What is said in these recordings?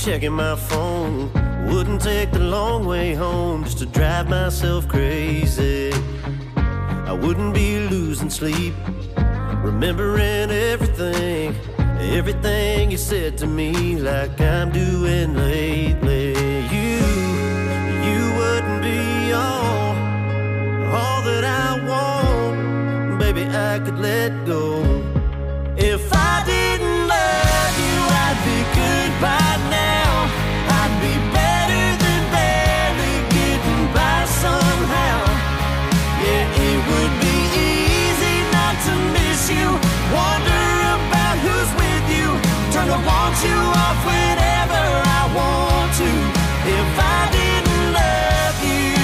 checking my phone. Wouldn't take the long way home just to drive myself crazy. I wouldn't be losing sleep, remembering everything you said to me, like I'm doing lately. You wouldn't be all that I want. Baby, I could let go. If I didn't love you, I'd be good by now. I'd be better than barely getting by somehow. Yeah, it would be easy not to miss you, wonder about who's with you, turn to want you off whenever I want to. If I didn't love you,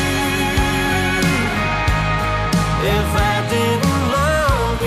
if I didn't love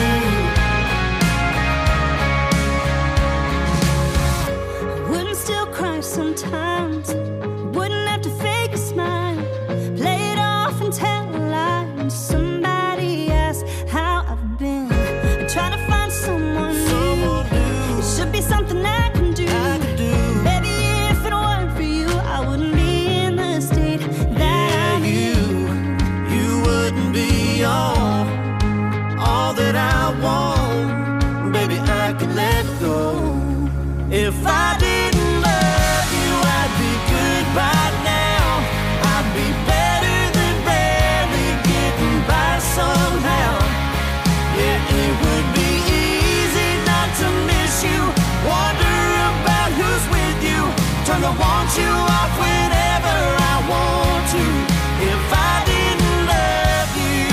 you, I wouldn't still cry sometimes, wouldn't have to fake a smile, play it off and tell a lie when somebody asks how I've been. I'm trying to find someone new. It should be something I can do. Baby, if it weren't for you, I wouldn't be in the state that I'm in. You wouldn't be all that I want. Baby, I could let go. If I didn't love you, I'd be good by now. I'd be better than barely getting by somehow. Yeah, it would be easy not to miss you, wonder about who's with you, turn to want you off whenever I want to. If I didn't love you,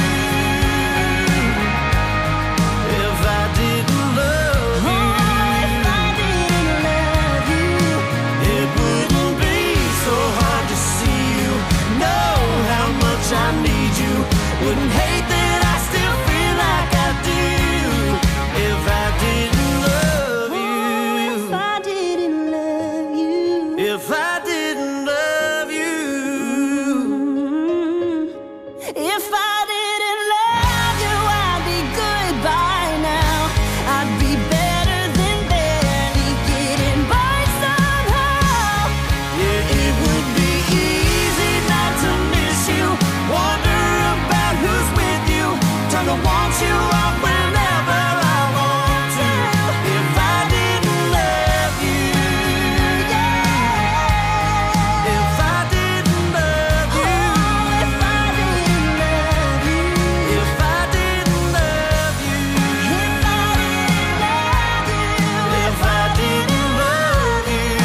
if I didn't love you, If I didn't love you, it wouldn't be so hard to see you, know how much I need you, wouldn't hate that I still feel like I do. If I didn't love you, if I didn't love you, if I didn't love you, if I didn't love you, I'd be good by now. I'd be better than barely getting by somehow. yeah, it would be easy not to miss you, wonder about who's with you, turn to want you off whenever I want to. If I didn't love you, if I didn't love you, If I didn't love you, if I didn't love you, if I didn't love you, if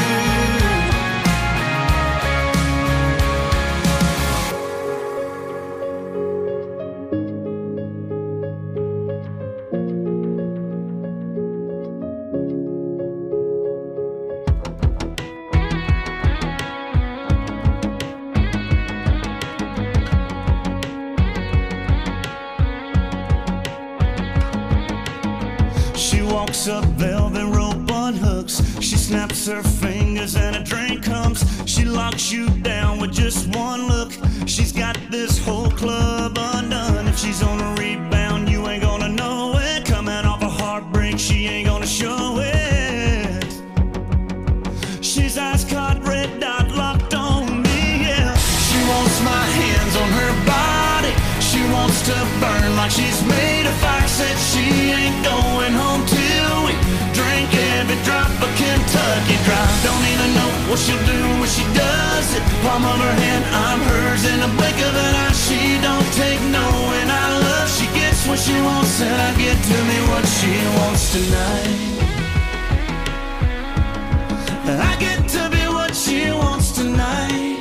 She walks up velvet rope on hooks. She snaps her fingers and a drink comes. She locks you down with just one look. She's got this whole club undone. If she's on a rebound, you ain't gonna know it. Coming off a heartbreak, she ain't gonna show it. She's ice cold, red dot locked on me, yeah. She wants my hands on her body. She wants to burn like she's made of fire. Said she ain't going home till we drink every drop of Kentucky Dry. Don't even know what she'll do when she does it. Palm of her hand, I'm hers in a blink of an eye. She don't take no and I love. She gets what she wants and I get to me what she wants tonight. I get to be what she wants tonight.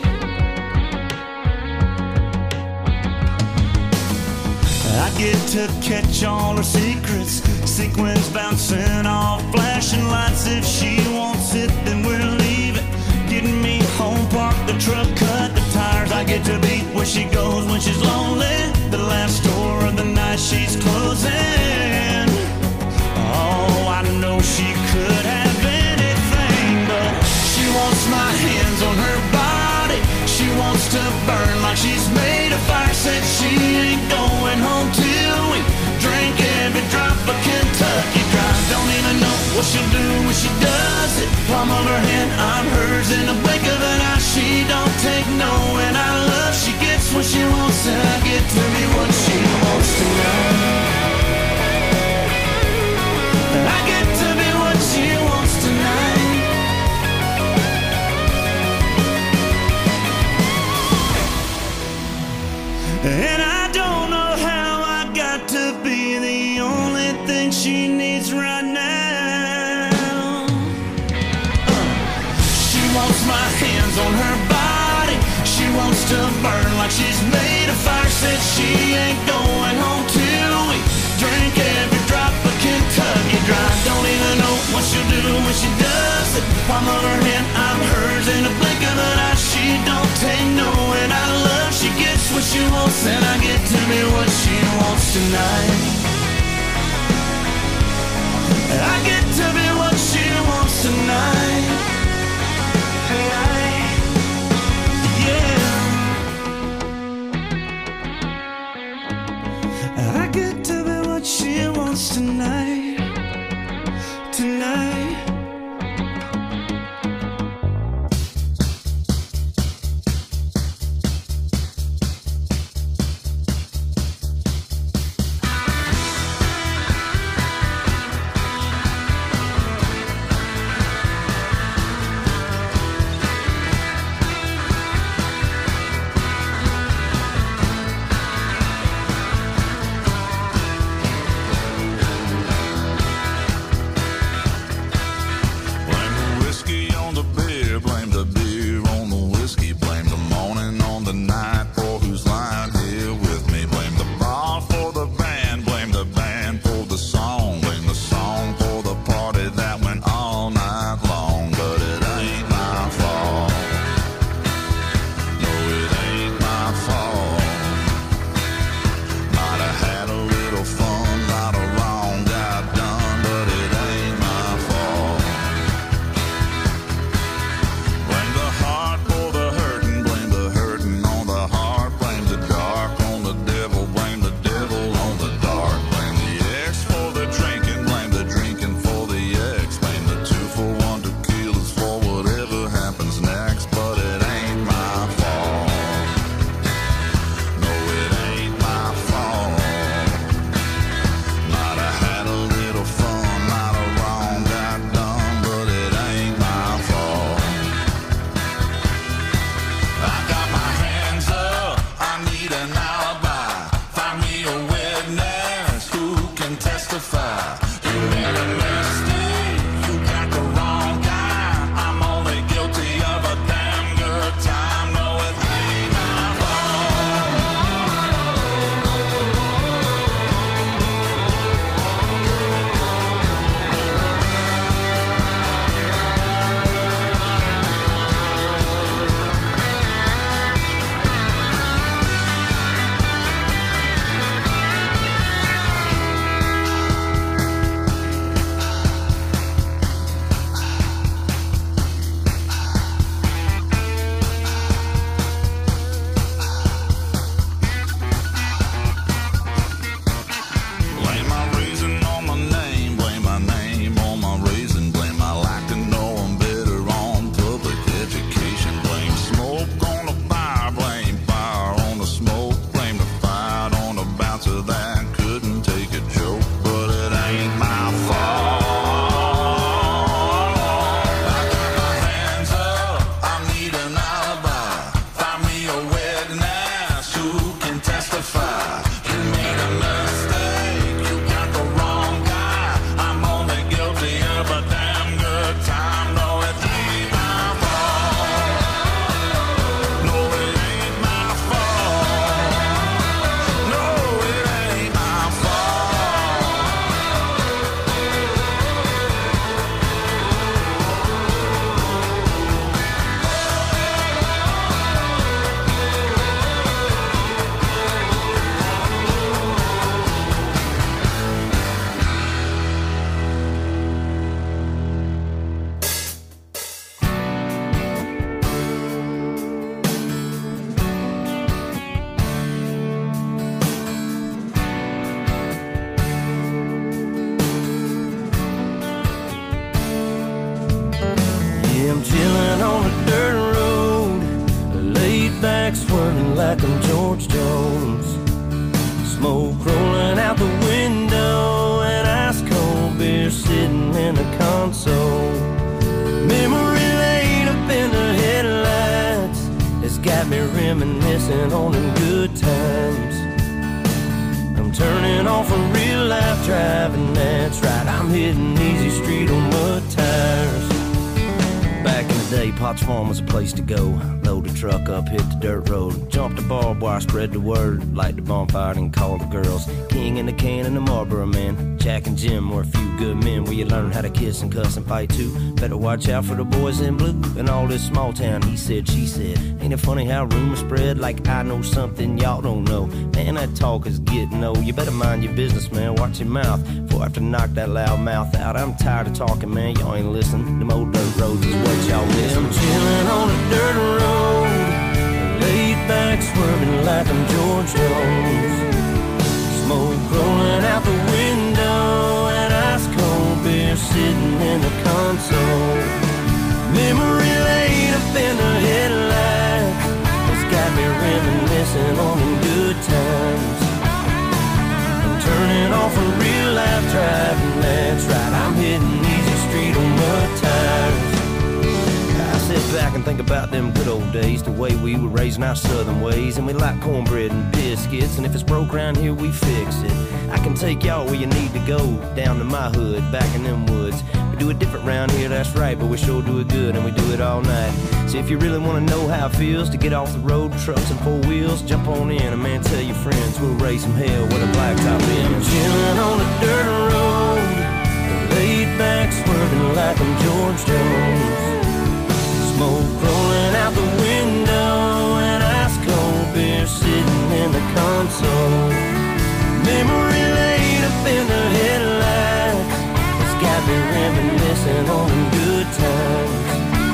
I get to catch all her secrets. Sequins bouncing off flashing lights. If she wants it, then we're leaving. Getting me home, park the truck, cut the tires. I get to be where she goes when she's lonely. The last store of the night she's closing. Oh, I know she could have anything, but she wants my hands on her body. She wants to burn like she's made of fire. Said she ain't going home till we drink every drop of Kentucky Dry. Don't even know what she'll do when she does it. it. Palm of her hand, I'm hers in the blink of an eye. She don't take no, and I love she gets what she wants, and I get to be what she wants tonight. I get to be what she wants tonight. And I don't know how I got to be the only thing she needs right now. She wants my hands on her body. She wants to burn like she's made of fire. Said she ain't going home till we drink every drop of Kentucky Dry. Don't even know what she'll do when she does it. Palm of her hand, I'm hers in the blink of an eye. She don't take no, and I love she gets what she wants, and I get to be what she wants tonight. I get to be what she wants tonight. Tonight, yeah. I get to be what she wants tonight. Tonight. Blame the back swerving like I'm George Jones. Smoke rolling out the window and ice cold beer sitting in the console. Memory lane up in the headlights has got me reminiscing on them good times. I'm turning off a real life driving, that's right, I'm hitting easy street on mud tires. Back in the day, Potts Farm was a place to go. Load the truck up, hit the dirt road, jump the barbed wire, spread the word, light the bonfire and call the girls. King in the can and the Marlboro man, Jack and Jim were a few good men where you learn how to kiss and cuss and fight too. Better watch out for the boys in blue and all this small town he said, she said. Ain't it funny how rumors spread like I know something y'all don't know? Man, that talk is getting old. You better mind your business, man, watch your mouth before I have to knock that loud mouth out. I'm tired of talking, man, y'all ain't listening. Them old dirt roads is what y'all miss. I'm chilling on a dirt road, laid back swerving like I'm George Jones. Smoke rolling out the window and ice cold beer sitting in the console. Memory lane up in the headlights has got me reminiscing on them good times. I'm turning off a real life driving, that's right, I'm hitting easy street on mud tires. Sit back and think about them good old days, the way we were raising our southern ways. And we like cornbread and biscuits, and if it's broke around here, we fix it. I can take y'all where you need to go, down to my hood, back in them woods. We do it different round here, that's right, but we sure do it good, and we do it all night. So if you really want to know how it feels to get off the road, trucks and four wheels, jump on in, and man, tell your friends we'll raise some hell with a blacktop in. I'm chilling on a dirt road, laid back swerving like I'm George Jones. Smoke rolling out the window and ice cold beer sitting in the console. Memory lane up in the headlights has got me reminiscing on them good times.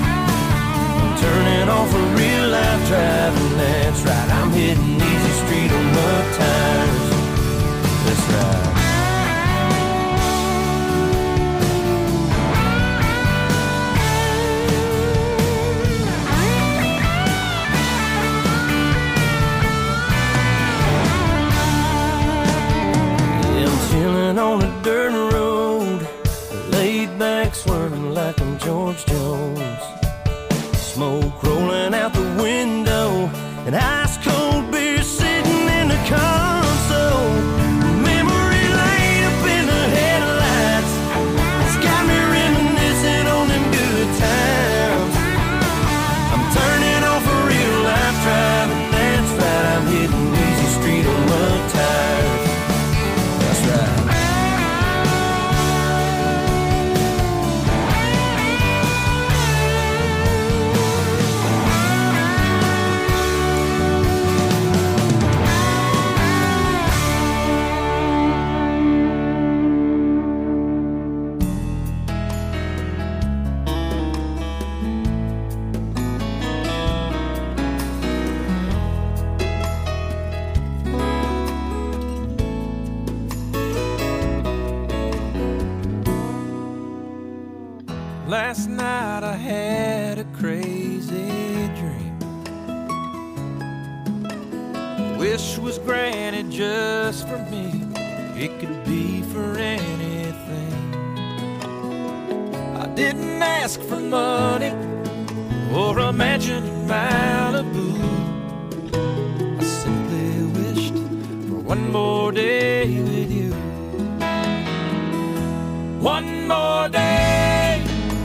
I'm turning off a real life driving, that's right, I'm hitting easy street on mud tires. That's right. On a dirt road, laid back swerving like I'm George Jones. Smoke rolling out the window and ice cold beer sitting in the console. Memory lane up in the headlights, it's got me reminiscing on them good times. I'm turning off a real life driving, that's right, I'm hitting easy street on mud tires. That's right. Last night I had a crazy dream. Wish was granted just for me. It could be for anything. I didn't ask for money or a mansion in Malibu. I simply wished for one more day with you. One more day,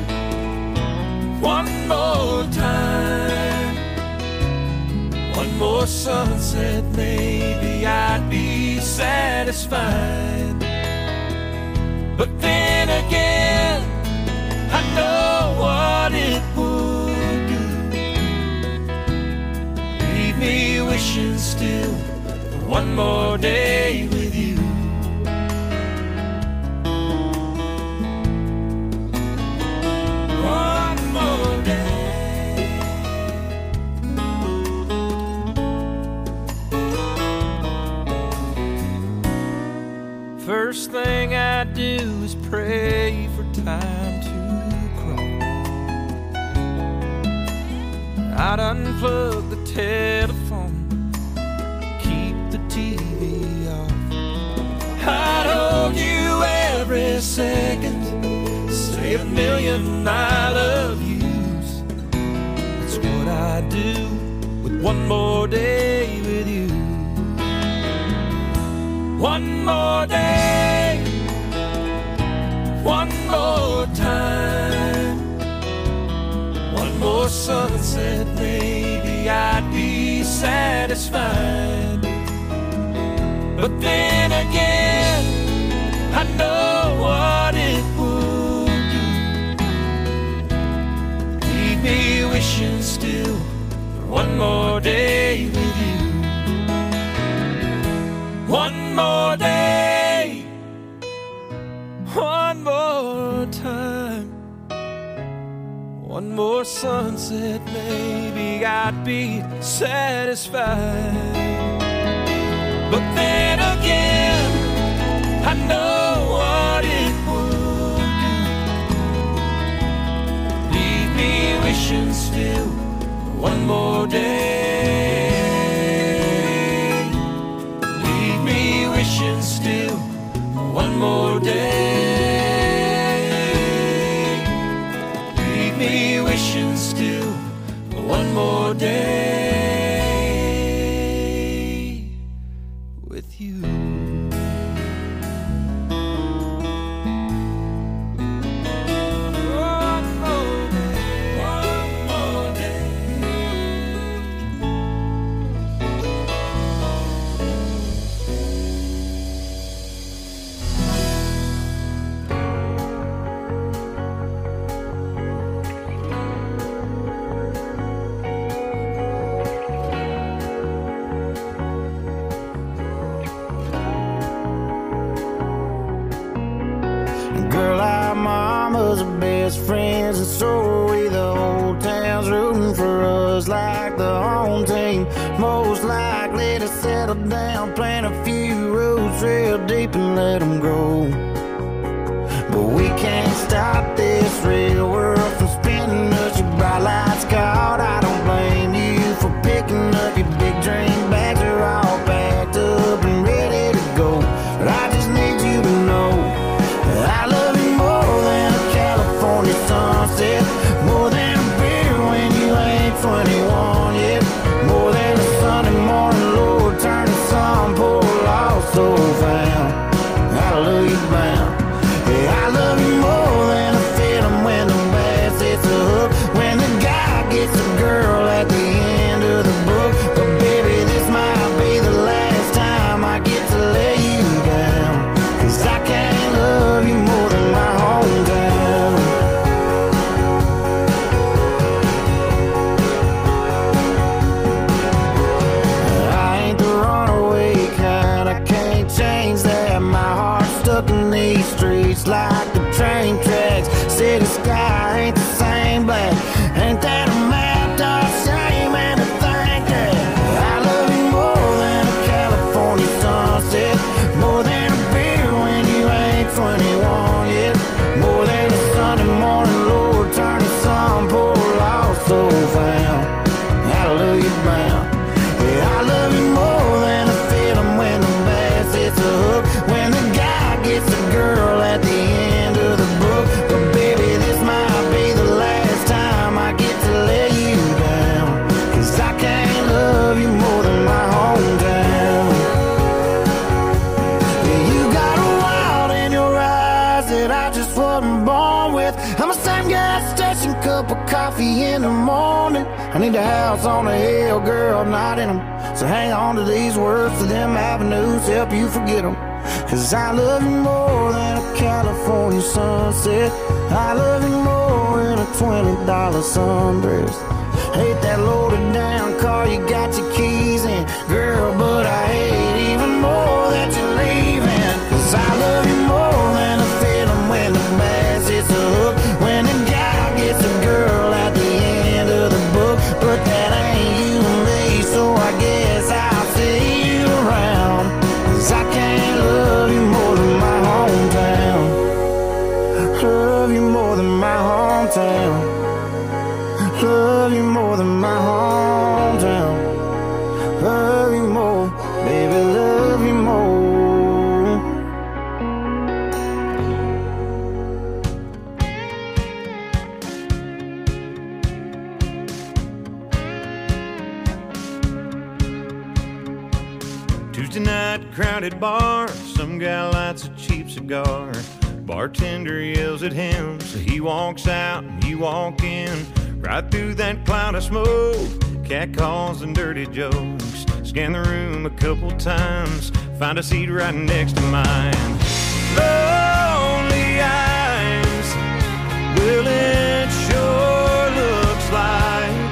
one more time, one more sunset, maybe I'd be satisfied. But then again, I know what it would do. Leave me wishing still for one more day with you. First thing I do is pray for time to crawl. I'd unplug the telephone, keep the TV off. I'd hold you every second, say a million I love yous. That's what I do with one more day with you. One more day, one more time, one more sunset, maybe I'd be satisfied. But then again, I know what it would do. Leave me wishing still for one more day with you. One more day, one more time, one more sunset, maybe I'd be satisfied. But then again, I know what it would do. Leave me wishing still for one more day. Leave me wishing still for one more day. Leave me wishing still for one more day. You. One more day, one more day. Girl, our mamas are best friends, and so are we. The whole town's rooting for us like the home team. Most likely to settle down, plant a few roots real deep and let them grow. But we can't stop this real world from spinning us. Your bright lights caught, I don't blame you for picking up your big dream bags. Are all packed up and ready to go. But I just need you to know I love you more than a California sunset, more than a beer when you ain't 21 yet, more than a Sunday morning, Lord, turn the sun, poor lost soul found. Hallelujah bound. Yeah, I love you more than a feeling when the bass hits a hook, when the guy gets a girl at the end of the book. But baby, this might be the last time I get to lay you down, 'cause I can't love you more than my hometown. I ain't the runaway kind, I can't change that. My heart's stuck in these streets like the train tracks. City sky ain't the same black. Ain't that a map, dog? Shame and to think that I love you more than a California sunset, more than a beer when you ain't 21 yet, more than a Sunday morning, Lord, turn the sun, poor lost soul found. Hallelujah bound. Yeah, I love you more than a feeling when the bass hits a hook, when the guy gets a girl at the end of the book. But baby, this might be the last time I get to lay you down, 'cause I can't love you more than my hometown. Yeah, you got a wild in your eyes that I just wasn't born with. I'm a same gas station, cup of coffee in the morning. I need a house on a hill, girl, not in them. So hang on to these words, to them avenues, help you forget them. 'Cause I love you more than a California sunset. I love you more than a $20 sundress. Hate that loaded down car you got your keys in, girl, but I hate even more that you're leaving. 'Cause I love you more than a feeling when the bass hits a hook, when the guy gets a girl at the end of the book. But that ain't you and me, so I guess I'll see you around. 'Cause I can't love you more than my hometown. Love you more than my hometown. Love hometown. Love you more, baby, love you more. Tuesday night, crowded bar, some guy lights a cheap cigar. Bartender yells at him, so he walks out and you walk in. Right through that cloud of smoke, catcalls and dirty jokes. Scan the room a couple times, find a seat right next to mine. Lonely eyes, well it sure looks like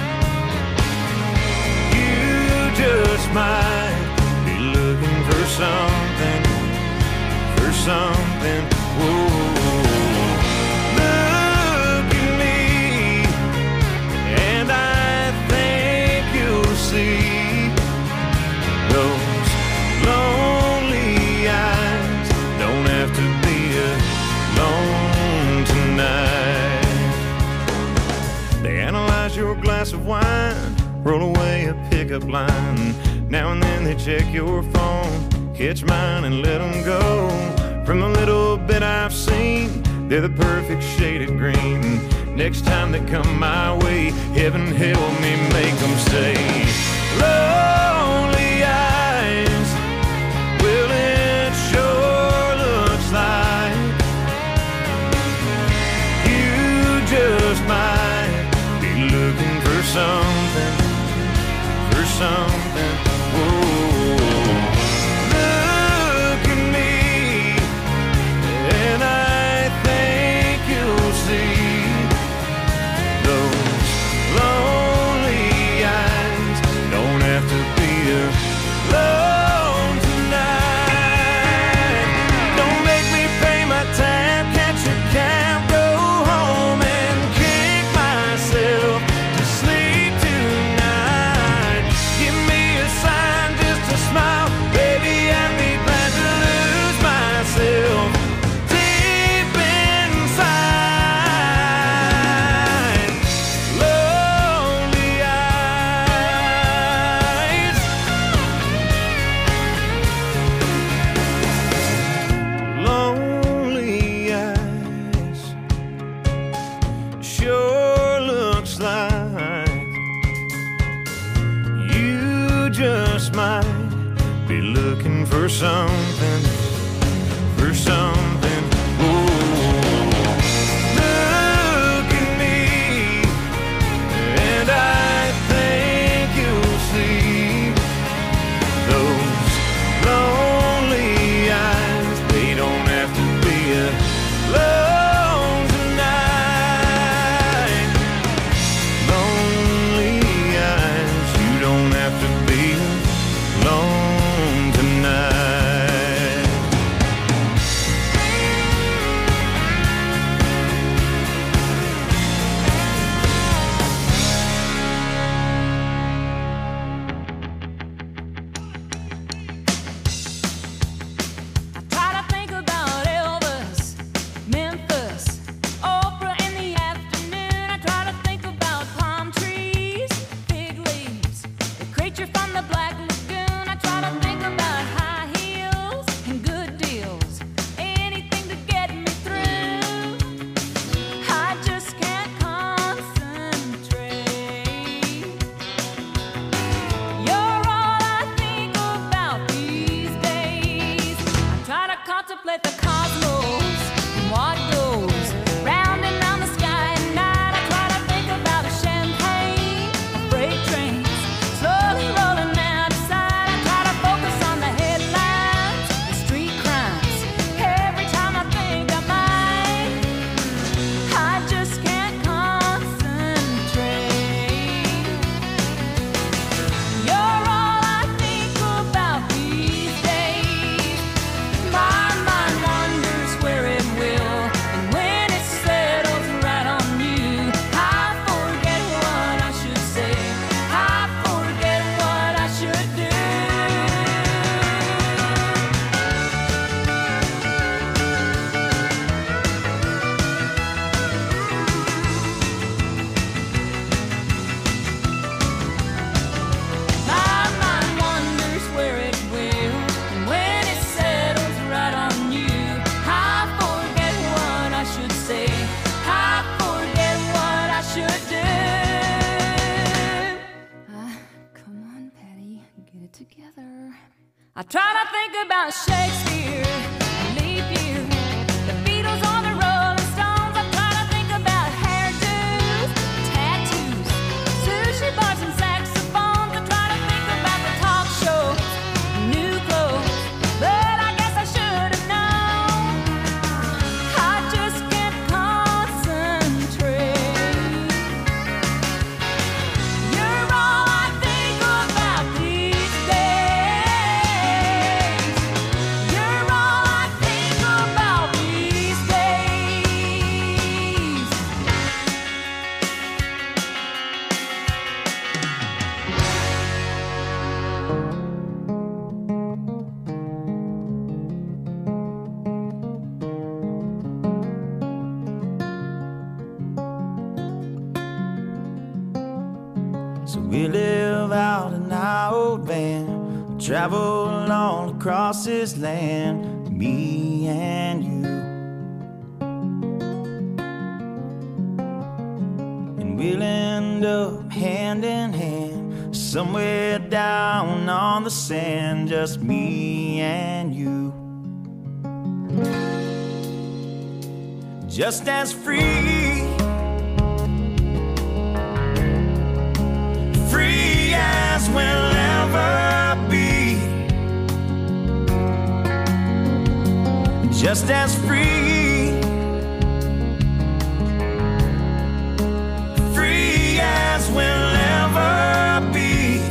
you just might be looking for something, for something. Whoa. Look at me, and I think you'll see those lonely eyes don't have to be alone tonight. They analyze your glass of wine, roll away a pickup line. Now and then they check your phone, catch mine and let them go. From the little bit I've seen, they're the perfect shade of green. Next time they come my way, heaven help me make them stay. Lonely eyes, well it sure looks like you just might be looking for something, for something. Whoa. Look at me, and I think you'll see those lonely eyes don't have to be alone tonight. Don't make me pay my tab, catch a cab, go home and kick myself to sleep tonight. Give me a sign, just a smile, baby, I'd be glad to lose myself deep inside. Lonely eyes, lonely eyes, sure looks like you just might be looking for something, for something. Ooh. Look at me, and I think you'll see those lonely eyes. They don't have to be alone tonight. Lonely eyes, you don't have to be alone tonight. together. I try to think about Shakespeare, leap year, the Beatles on the Rolling Stones. I try to think about hairdos, tattoos, sushi bars and saxophones. I try to think about the talk shows, new clothes, but I guess I should have known. I just can't concentrate. You're all I think about these days. You're all I think about these days. So we live out in our old van, travel all across this land, me and you. And we'll end up hand in hand, somewhere down on the sand, just me and you. Just as free, free as we'll ever be. Just as free, free as we'll ever be.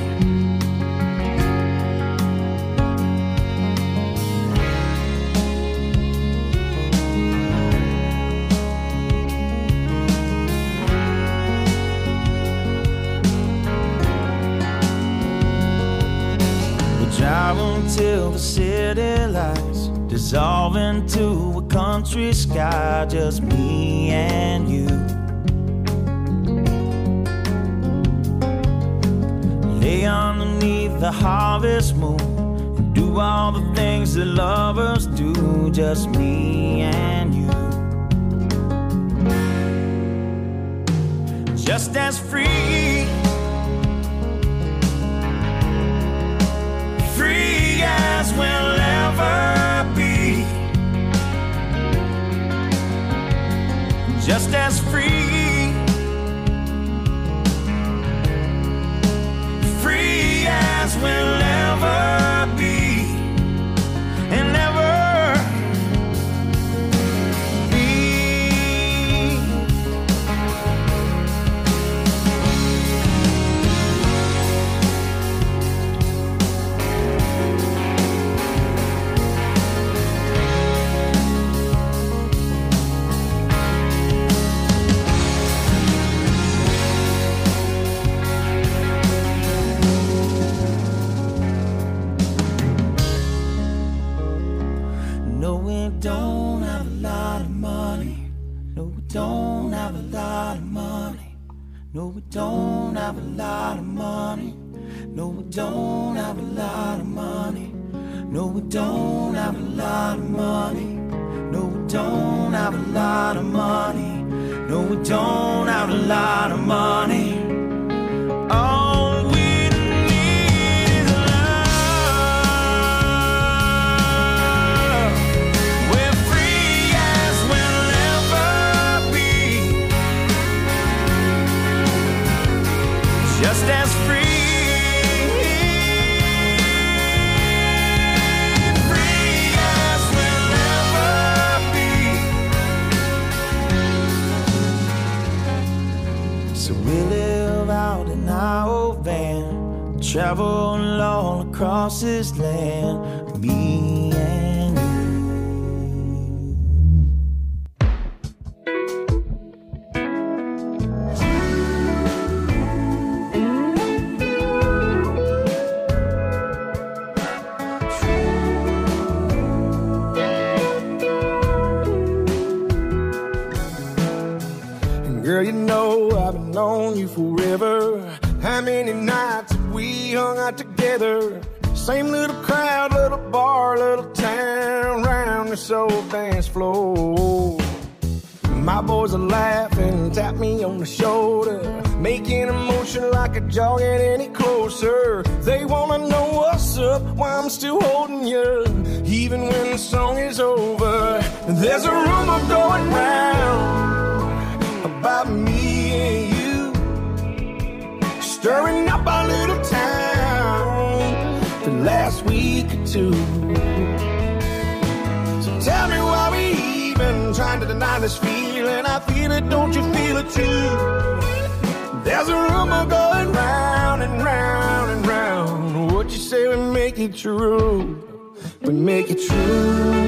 Drive until the city lights dissolve into a country sky, just me and you. Lay underneath the harvest moon and do all the things that lovers do, just me and you. Just as free, free as we'll ever be. Just as free, free as we'll ever be. And ever be. No, we don't have a lot of money. No, we don't have a lot of money. No, we don't have a lot of money. No, we don't have a lot of money. No, we don't have a lot of money. No, we don't have a lot of money. No, we don't have a lot of money. All we need is love. We're free as we'll ever be. Just as free. Free as we'll ever be. So we live out in our old van, travel all across this land, me and you. Girl, you know I've been known you forever. How many nights have we hung out together? Same little crowd, little bar, little town, round this old dance floor. My boys are laughing, tap me on the shoulder, making a motion like a jogging any closer. They wanna know what's what's up, why I'm still holding you, even when the song is over. There's a rumor going round about me and you, stirring up our little town the last week or two. So tell me why we even trying to deny this feeling. I feel it, don't you feel it too? There's a rumor going round and round and round. What you say we make it true, we make it true.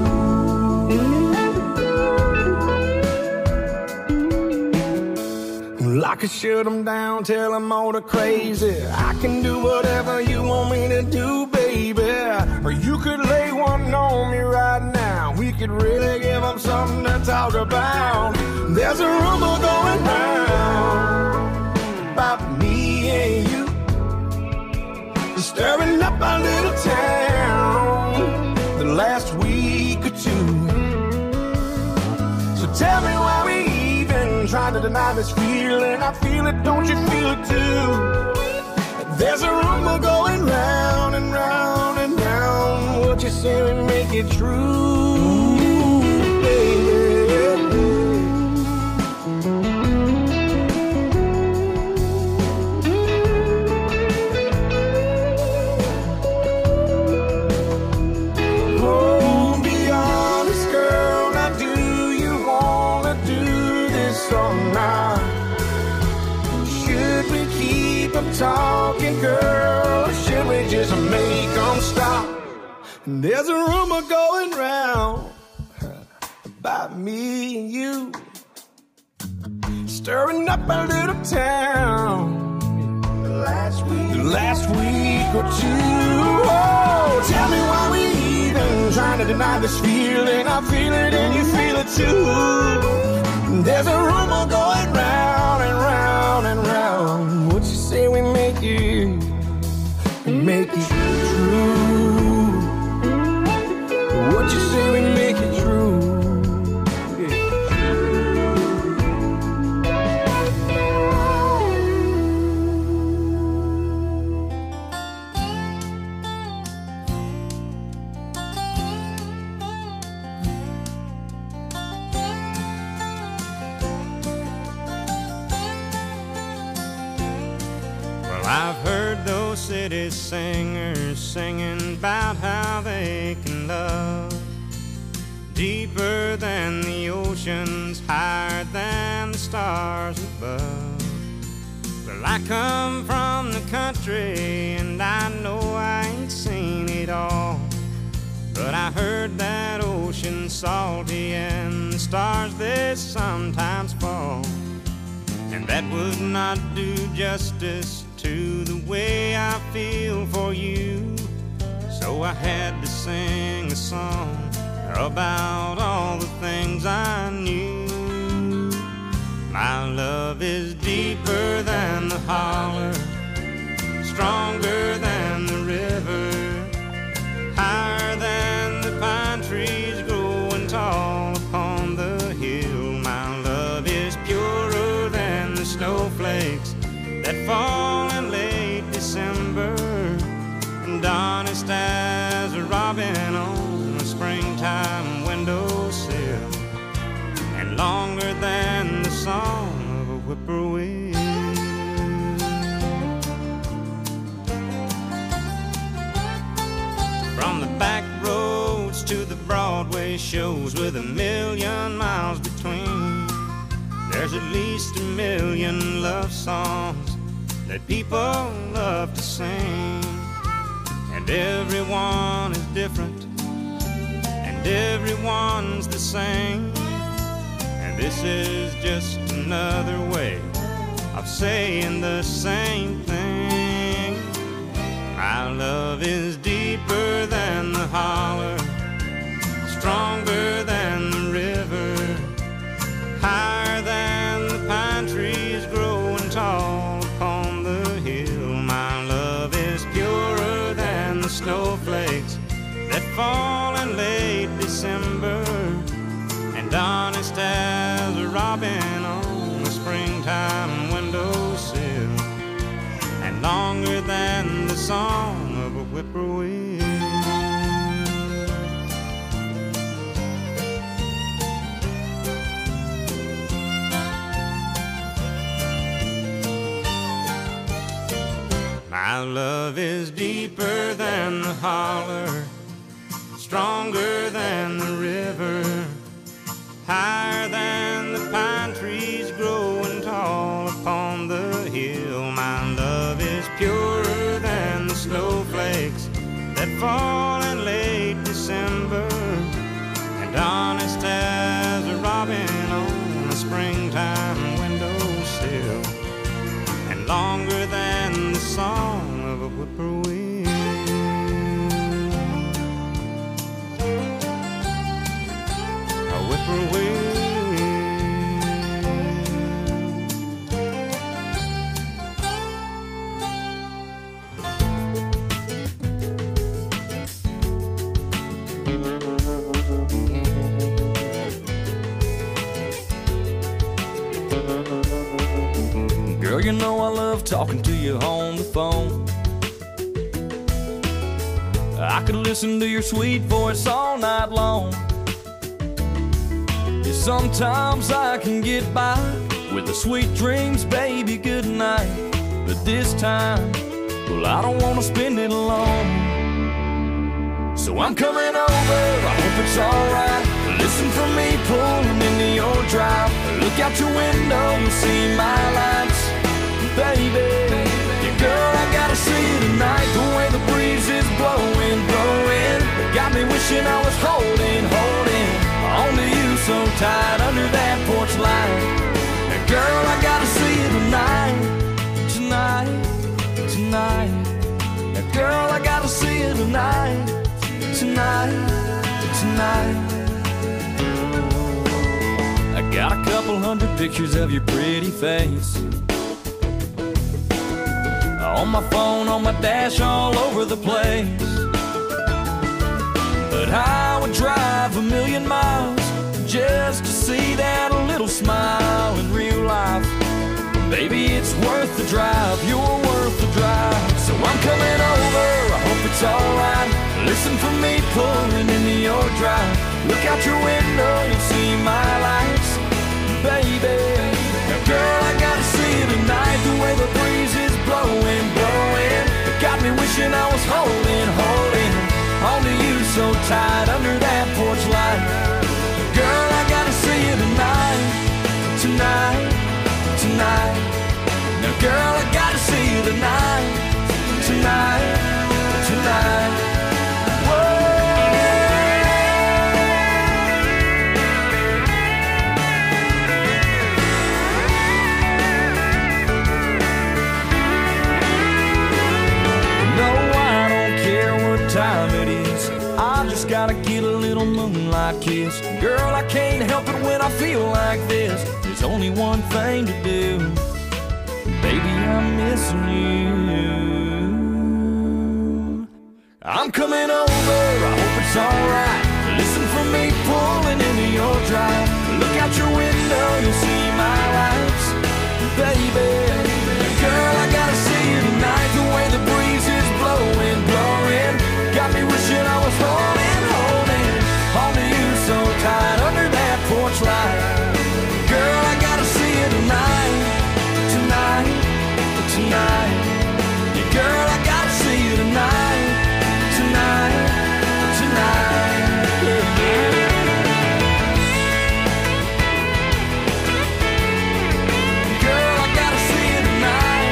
I could shut them down, tell them all the crazy. I can do whatever you want me to do, baby. Or you could lay one on me right now. We could really give them something to talk about. There's a rumor going round about me and you, stirring up our little town the last week or two. So tell me why we even trying to deny this feeling. I feel it, don't you feel it too? There's a rumor going round and round and round. What you say we make it true, baby. Talking, girl, should we just make them stop? There's a rumor going round about me and you, stirring up our little town the last week or two. Oh, tell me why we even trying to deny this feeling. I feel it and you feel it too. There's a rumor going round and round and round. What you say we make it true? What you say we make it true? I've heard those city singers singing about how they can love deeper than the oceans, higher than the stars above. Well, I come from the country and I know I ain't seen it all, but I heard that ocean's salty and the stars they sometimes fall, and that would not do justice to the way I feel for you. So I had to sing a song about all the things I knew. My love is deeper than the holler, stronger than the river, higher than the pine trees growing tall upon the hill. My love is purer than the snowflakes that fall in late December, and honest as a robin on a springtime windowsill, and longer than the song of a whippoorwill. From the back roads to the Broadway shows with 1,000,000 miles between, there's at least 1,000,000 love songs that people love to sing. And everyone is different, and everyone's the same. And this is just another way of saying the same thing. My love is deeper than the holler, stronger than the river, higher than the pine trees growing tall upon the hill. My love is purer than the snowflakes that fall in late December, and honest as a robin on a springtime windowsill, and longer than the song of a whippoorwill. My love is deeper than the holler, stronger than the river, higher than the pine trees growing tall upon the hill. My love is purer than the snowflakes that fall in late December, and honest as a robin on a springtime windowsill, and longer than the song of a whippoorwill. A whippoorwill. Girl, you know I love talking to you on the phone. I could listen to your sweet voice all night long. Yeah, sometimes I can get by with the sweet dreams, baby, good night. But this time, well, I don't want to spend it alone. So I'm coming over, I hope it's alright. Listen for me pulling into your drive. Look out your window, you'll see my lights. Baby, yeah, girl, I gotta see you tonight. The way the breeze is blowing, blowing, got me wishing I was holding onto you so tight under that porch light. Now, girl, I gotta see you tonight, tonight, tonight. Now, girl, I gotta see you tonight, tonight, tonight. I got a couple hundred pictures of your pretty face on my phone, on my dash, all over the place. But I would drive 1,000,000 miles just to see that little smile in real life. Baby, it's worth the drive, you're worth the drive. So I'm coming over, I hope it's alright. Listen for me pulling into your drive. Look out your window, you'll see my lights. Baby, now girl, I gotta see you tonight. The way the breeze is blowing, blowing, it got me wishing I was holding onto you so tight under that porch light. Girl, I gotta see you tonight, tonight, tonight. Now girl, I gotta see you tonight, tonight, tonight. Time it is, I just gotta get a little moonlight kiss. Girl, I can't help it when I feel like this. There's only one thing to do, baby, I'm missing you. I'm coming over, I hope it's alright. Listen for me pulling into your drive. Look out your window, you'll see my lights. Baby, girl, I gotta see you tonight. The way the breeze is blowing, blowing, got me wishing I was holding onto you so tight under that porch light. Girl, I gotta see you tonight, tonight, tonight. Yeah, girl, I gotta see you tonight, tonight, tonight. Yeah. Girl, I gotta see you tonight.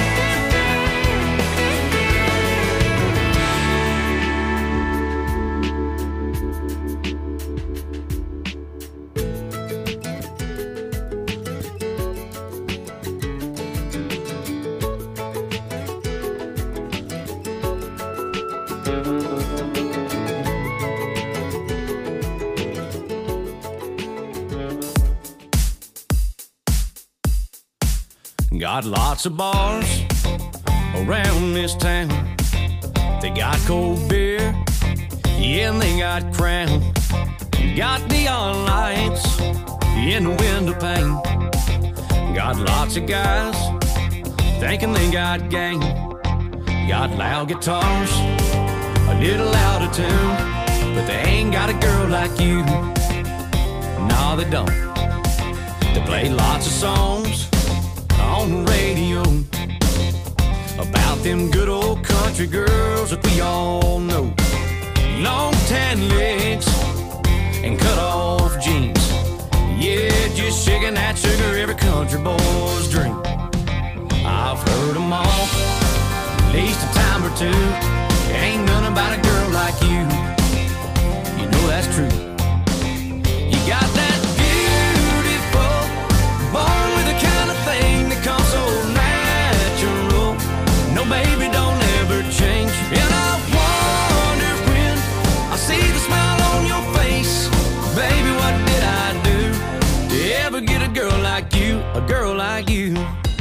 Got lots of bars around this town. They got cold beer, yeah, and they got Crown. Got neon lights in the window pane. Got lots of guys thinking they got game. Got loud guitars a little out of tune, but they ain't got a girl like you. No, they don't. They play lots of songs on the radio about them good old country girls that we all know. Long tan legs and cut off jeans. Yeah, just shaking that sugar every country boy's dream. I've heard them all, at least a time or two. Ain't none about a girl like you. You know that's true. You got that beautiful, born with the kind of thing that comes so natural. No, baby, don't ever change. And I wonder when I see the smile on your face, baby, what did I do to ever get a girl like you, a girl like you?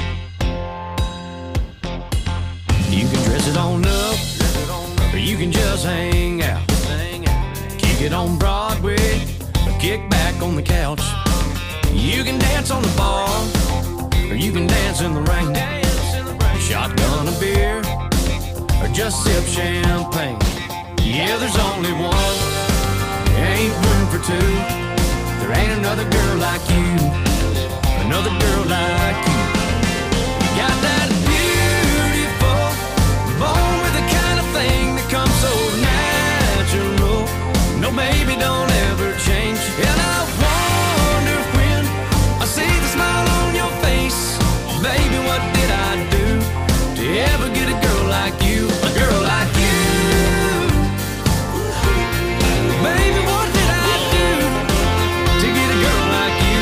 You can dress it on up, or you can just hang out. Kick it on Broadway, or kick back on the couch. You can dance on the bar, or you can dance in the rain. Shotgun a beer, or just sip champagne. Yeah, there's only one, ain't room for two. There ain't another girl like you, another girl like you. You got that beautiful, born with the kind of thing that comes so natural. No, baby, don't ever change. And I wonder when I see the smile on your face, baby, what did I do to ever get a girl like you, a girl like you? Baby, what did I do to get a girl like you?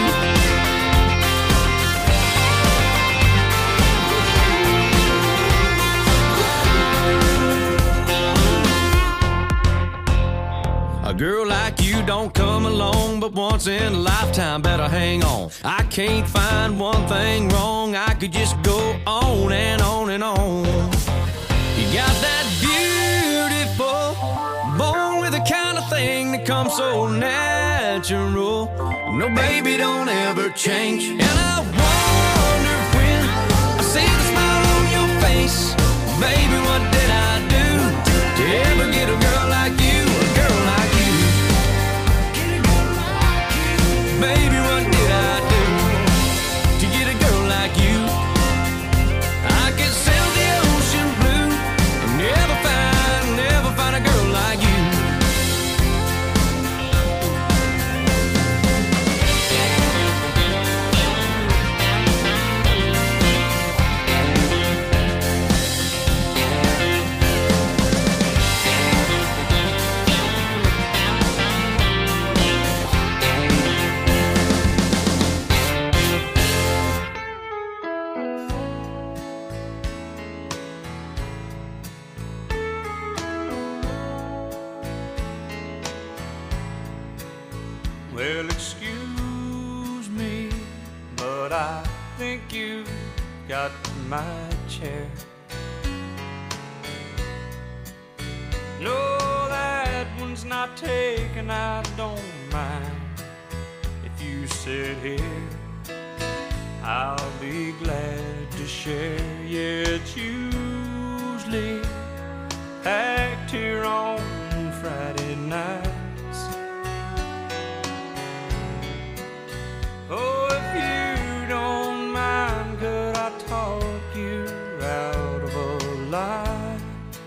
A girl like you don't come along but once in a lifetime, better hang on. I can't find one thing wrong, I could just go on and on and on. You got that beautiful, born with the kind of thing that comes so natural. No, baby, don't ever change. And I wonder when I see the smile on your face, baby, what did I do to ever get a girl like you, a girl like you? Baby, what did I do to get a girl like you? I could sail the ocean blue and never find a girl like you. Well, excuse me, but I think you got my chair. No, that one's not taken, I don't mind. If you sit here, I'll be glad to share. Yeah, it's usually packed here on Friday nights. Oh, if you don't mind, could I talk you out of a lie?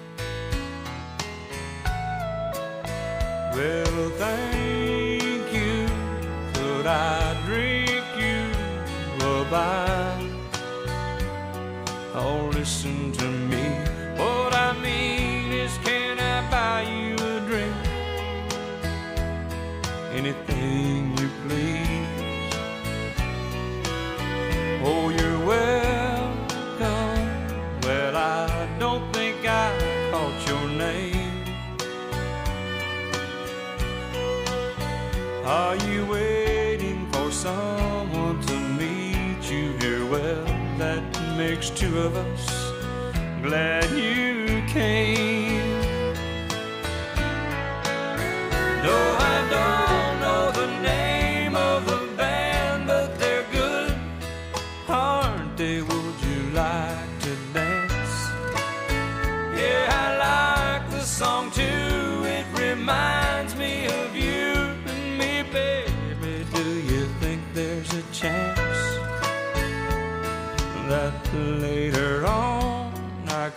Well, thank you. Could I drink you a bite? Oh, listen to me. What I mean is, can I buy you a drink? Anything you please. Oh, you're welcome. Well, I don't think I caught your name. Are you waiting for someone to meet you here? Well, that makes two of us. Glad you came. No, I don't know the name of the band, but they're good, aren't they? Would you like to dance? Yeah, I like the song too.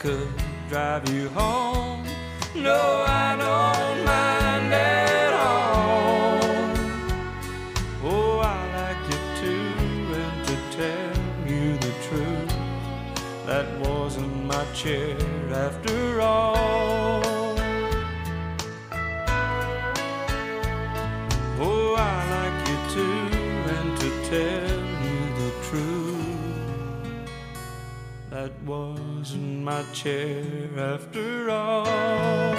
could drive you home. No, I don't mind at all. Oh, I like you too, and to tell you the truth, that wasn't my chair after all. Oh, I like you too, and to tell you the truth, that wasn't my chair after all.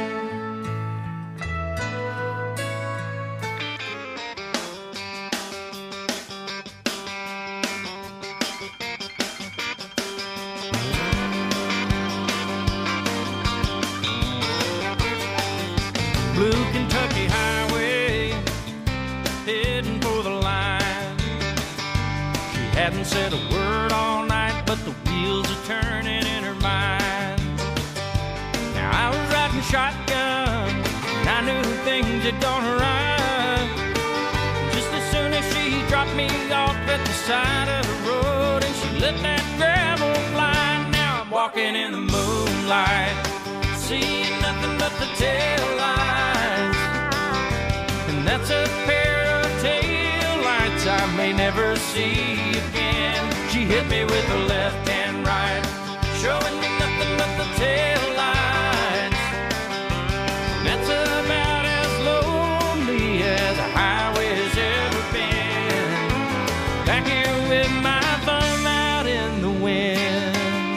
Blue Kentucky Highway, heading for the line. She hadn't said a word all night, but the wheels are turning in her mind. Now I was riding shotgun, and I knew things had gone right. Just as soon as she dropped me off at the side of the road, and she let that gravel fly. Now I'm walking in the moonlight, seeing nothing but the tail lights, and that's a pair of tail lights I may never see again. She hit me with her left and right, showing me nothing but the tail lights, and that's about as lonely as a highway has ever been. Back here with my thumb out in the wind.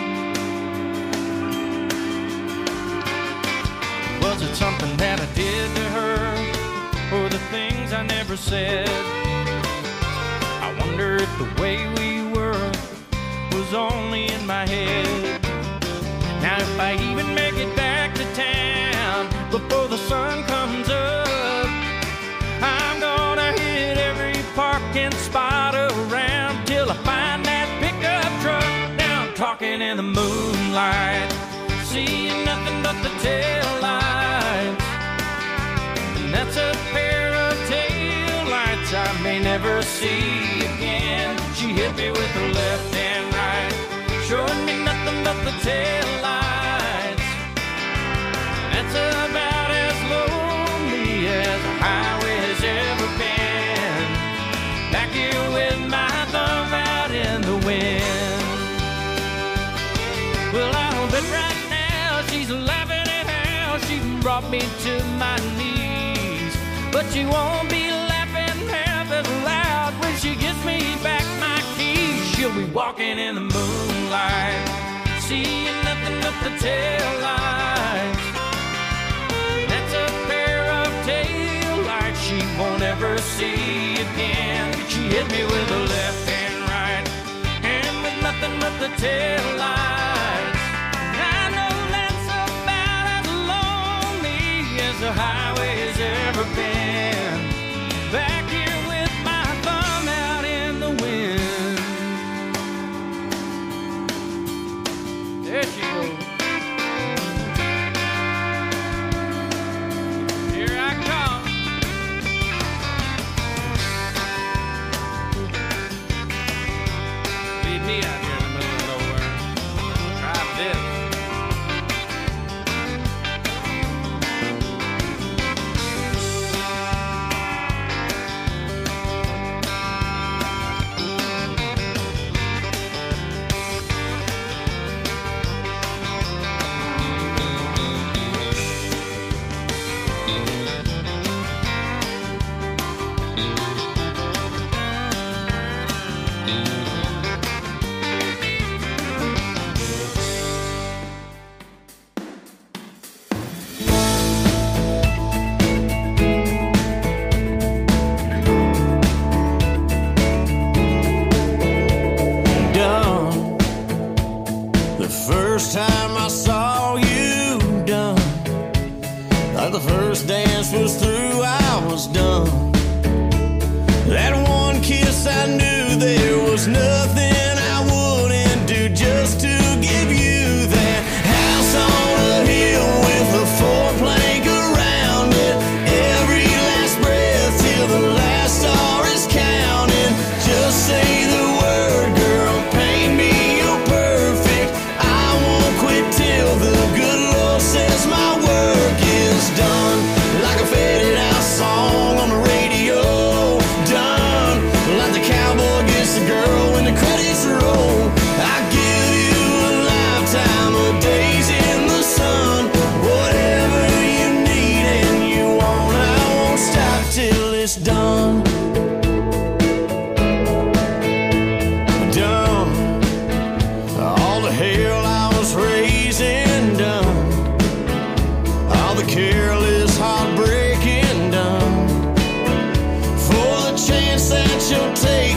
Was it something that I did to her, or the things I never said? I wonder if the way we were was only in my head. Now if I even make it back to town before the sun comes up, I'm gonna hit every parking spot around till I find that pickup truck. Now I'm talking in the moonlight, seeing nothing but the tail lights, and that's a pair of tail lights I may never see again. She hit me with her left and right, showing me nothing but the tail lights. That's about as lonely as a highway has ever been. Back here with my thumb out in the wind. Well, I'll bet right now she's laughing at how she brought me to my knees, but she won't be laughing half as loud when she gives me back my keys. She'll be walking in the moonlight, seeing nothing but the tail lights. That's a pair of tail lights she won't ever see again. She hit me with her left and right, and with nothing but the tail lights. I know that's about as lonely as the highway has ever been. Back here with my thumb out in the wind. There she goes. Here I come. Leave me out here in the middle of nowhere. Try this. Done. The first time I saw you, done. Like the first dance was through, I was done. That one kiss, I knew there was nothing I wouldn't do just to give you that house on a hill with a four-plank around it. Every last breath till the last star is counting. Just say the word, girl, paint me, you're perfect. I won't quit till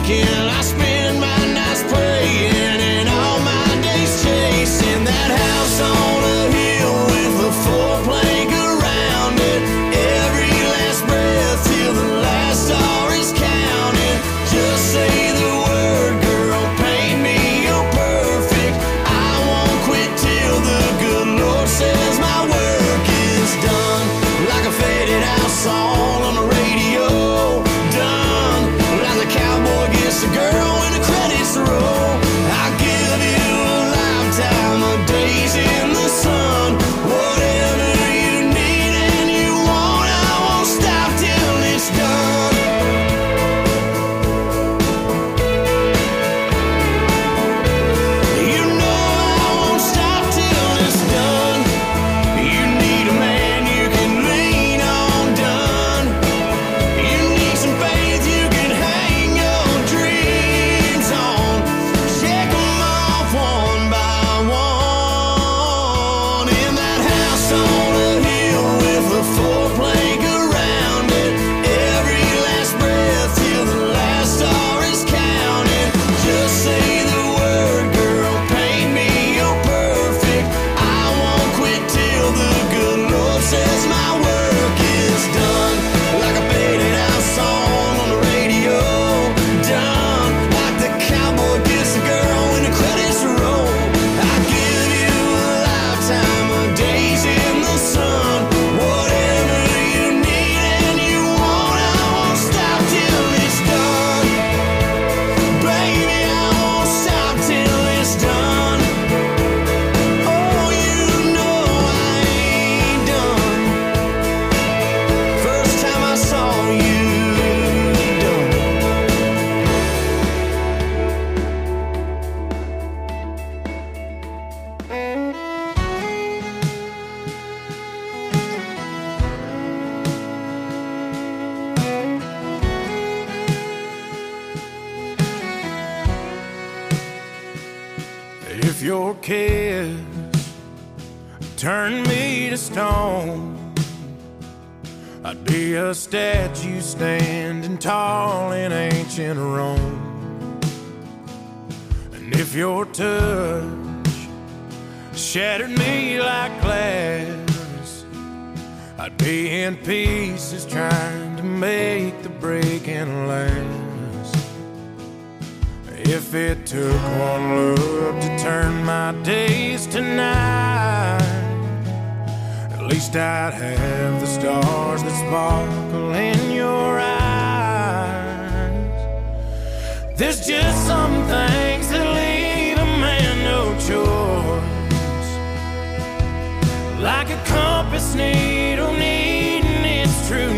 thinking. I spend my nights praying and all my days chasing that house on a hill with a full plank around it. Every last breath till the last star is counted. Just say the word, girl, paint me you're perfect. I won't quit till the good Lord says my work is done. Like a faded out song on the radio. Done. Like the cowboy gets the girl when the credits roll. I'll give you a lifetime of days in the sun. Whatever you need and you want, I won't stop till it's done. You know I won't stop till it's done. You need a man you can lean on, done. You need some faith you can hang your dreams on. Check 'em off one by one. In that house on a hill with a full plank around it. Every last breath till the last star is counted. Just say the word, girl, paint me you're perfect. I won't quit till the good Lord says my work is done. Like a faded out song on the radio. Done. Like the cowboy gets the girl when the credits roll. I give you a lifetime of days in the sun. Whatever you need and you want, I won't stop till it's done. Baby, I won't stop till it's done. Oh, you know I ain't done. First time I saw you done. If your kiss turned me to stone, I'd be a statue standing tall in ancient Rome. And if your touch shattered me like glass, I'd be in pieces trying to make the breaking last. If it took one look to turn my days to night, at least I'd have the stars that sparkle in your eyes. There's just some things that leave a man no choice. Like a compass needle needing its true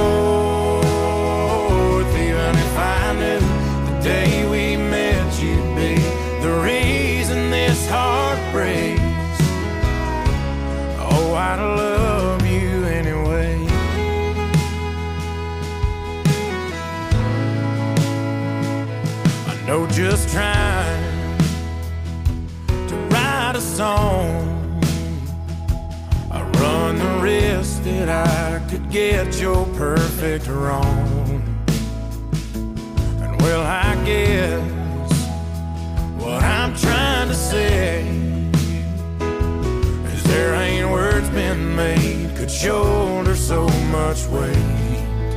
north. Even if I knew the day we met you'd be the reason this heart breaks, oh, I'd love you anyway. I know just trying to write a song, I run the risk that I could get your perfect wrong. And well, I guess what I'm trying to say is there ain't words been made could shoulder so much weight.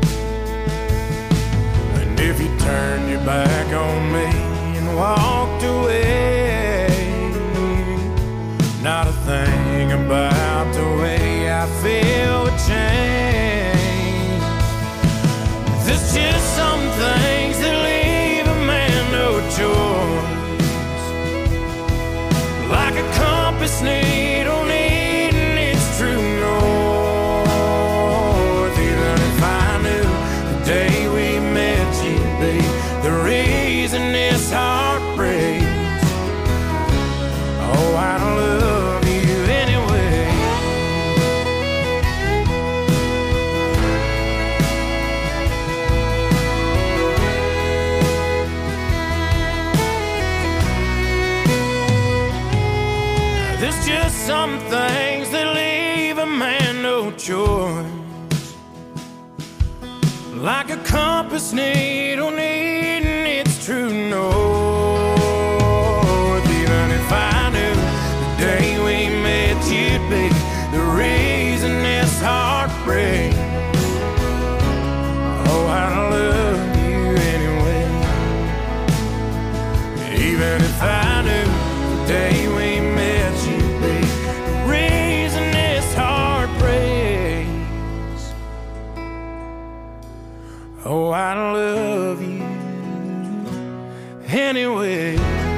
And if you turned your back on me and walked away, not a thing about the way I feel would change. There's just some things that leave a man no choice. Like a compass needle needing its true north. Even if I knew the day we met you'd be the reason this heart breaks, oh, I'd love you anyway. There's just some things that leave a man no choice. Like a compass needle needing its true north. Even if I knew the day we met you'd be the reason this heartbreak. Oh, I love you anyway. Even if I knew the day we met you'd be the reason this heart breaks. Oh, I love you anyway.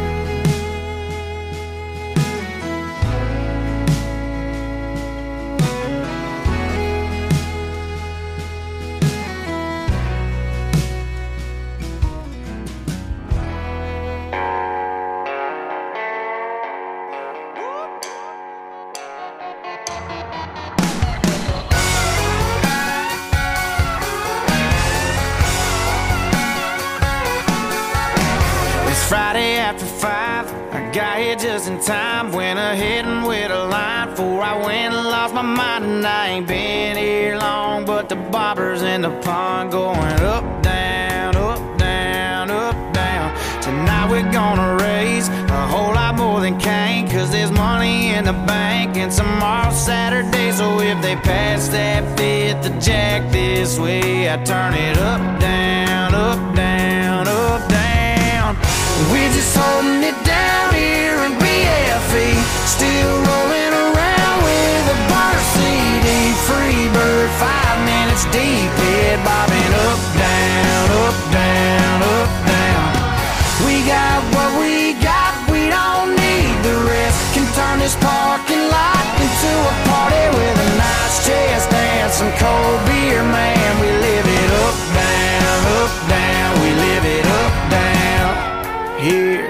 Friday after 5, I got here just in time. Went ahead and wait a line before I went and lost my mind. And I ain't been here long, but the bobbers in the pond going up, down, up, down, up, down. Tonight we're gonna raise a whole lot more than Cain, 'cause there's money in the bank and tomorrow's Saturday. So if they pass that fifth of Jack this way, I turn it up, down, up, down, up, down. We're just holding it down here in BFE, still rolling around with a bar CD. Free bird, 5 minutes deep, head bobbing up, down, up, down, up, down. We got what we got, we don't need the rest. Can turn this parking lot into a party with a nice chest and some cold beer, man. We live it up, down, we live it up, down. Here.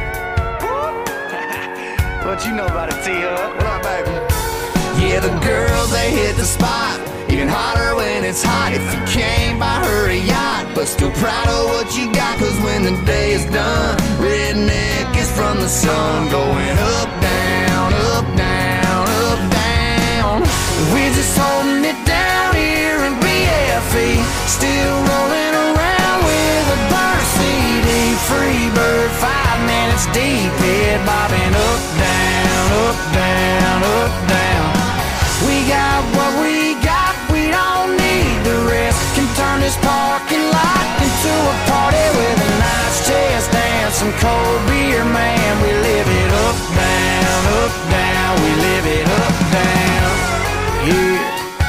What you know about it, T-Hub? What up, baby? Yeah, the girls, they hit the spot. Even hotter when it's hot. If you came by her a yacht, but still proud of what you got. 'Cause when the day is done, redneck is from the sun. Going up, down, up, down, up, down. We're just holding it down here in BFE, still rolling around with a burn CD. Free bird, 5 minutes deep, head bobbing up, down, up, down, up, down. We got what we got, we don't need the rest. Can turn this parking lot into a party with a nice chest and some cold beer, man. We live it up, down, we live it up, down, yeah.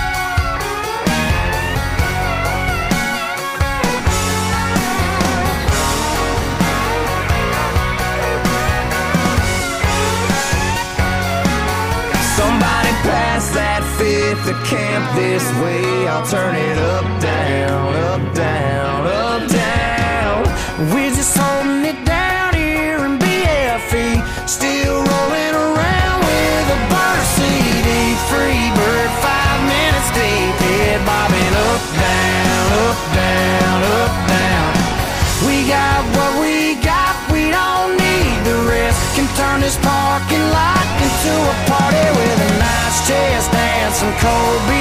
Somebody pass that fifth to camp this way. I'll turn it up, down, up, down, up, down. We're just holding it down here in BFE, still rolling around with a burn CD. Free bird, 5 minutes deep, head bobbing up, down, up, down, up, down. We got what we got, we don't need the rest. Can turn this parking lot into a party with a nice chest and some cold beer.